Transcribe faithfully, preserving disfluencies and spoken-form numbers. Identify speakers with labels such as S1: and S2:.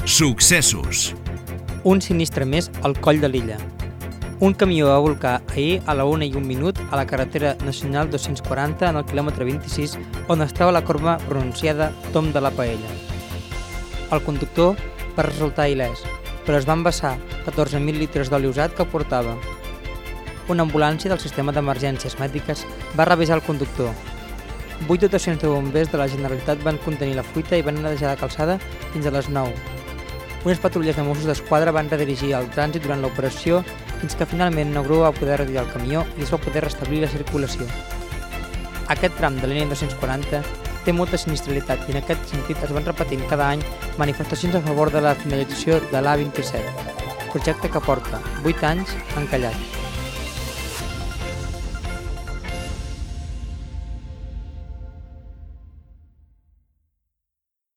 S1: Successos.
S2: Un sinistre més al Coll de Lilla. Un camió va volcar ahir a la una i un minut a la carretera nacional dos-cents quaranta en el quilòmetre vint-i-sis on estava la corba pronunciada Tom de la Paella. El conductor va resultar il·lès, però es van vessar catorze mil litres d'oli usat que portava. Una ambulància del sistema d'emergències mèdiques va revisar el conductor. Vuit dotacions de bombers de la Generalitat van contenir la fuita i van netejar la calçada fins a les nou. Unes patrulles de Mossos d'Esquadra van redirigir el trànsit durant l'operació fins que finalment una grua va poder retirar el camió i es va poder restablir la circulació. Aquest tram de l'N dos-cents quaranta té molta sinistralitat i en aquest sentit es van repetint cada any manifestacions a favor de la finalització de l'A vint-i-set, projecte que porta vuit anys encallat.